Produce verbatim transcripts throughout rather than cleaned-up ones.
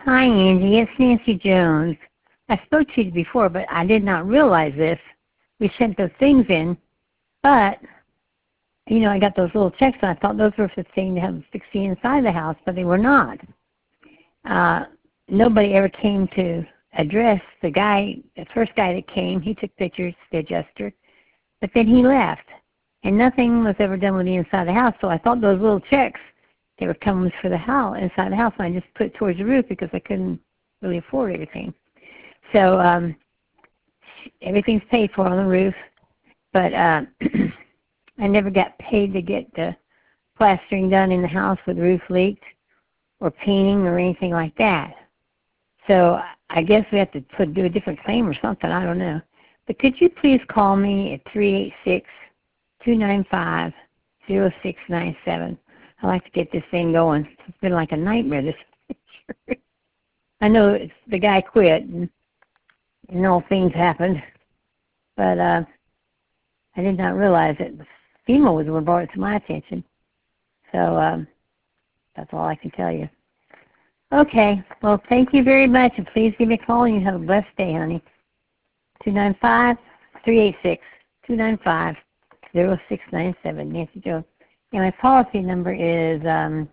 Hi, Angie. It's Nancy Jones. I spoke to you before, but I did not realize this. We sent those things in, but, you know, I got those little checks, and I thought those were for things to have fixing inside the house, but they were not. Uh, nobody ever came to address the guy, the first guy that came. He took pictures, the adjuster, but then he left, and nothing was ever done with the inside of the house, so I thought those little checks, they were coming for the house, inside the house, and I just put it towards the roof because I couldn't really afford everything. So um, everything's paid for on the roof, but uh, I never got paid to get the plastering done in the house where the roof leaked, or painting or anything like that. So I guess we have to put do a different claim or something. I don't know. But could you please call me at three eight six, two nine five, zero six nine seven? I'd like to get this thing going. It's been like a nightmare, this picture. I know it's, the guy quit, and, and all things happened, but uh, I did not realize it. FEMA was the one who brought it to my attention. So um, that's all I can tell you. Okay, well, thank you very much, and please give me a call, and you have a blessed day, honey. two nine five, three eight six, two nine five, zero six nine seven, Nancy Jones. And my policy number is um,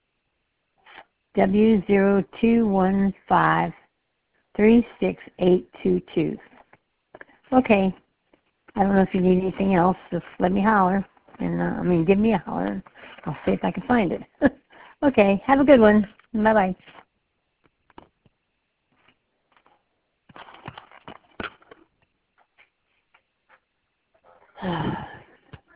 W zero two one five, three six eight two two. Okay, I don't know if you need anything else. Just let me holler. And uh, I mean, give me a holler. I'll see if I can find it. Okay, have a good one. Bye-bye.